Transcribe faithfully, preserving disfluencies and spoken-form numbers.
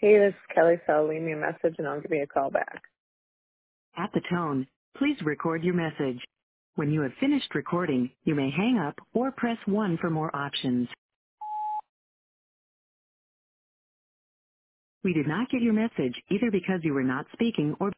Hey, this is Kelly Sell. Leave me a message and I'll give you a call back. At the tone, please record your message. When you have finished recording, you may hang up or press one for more options. We did not get your message either because you were not speaking or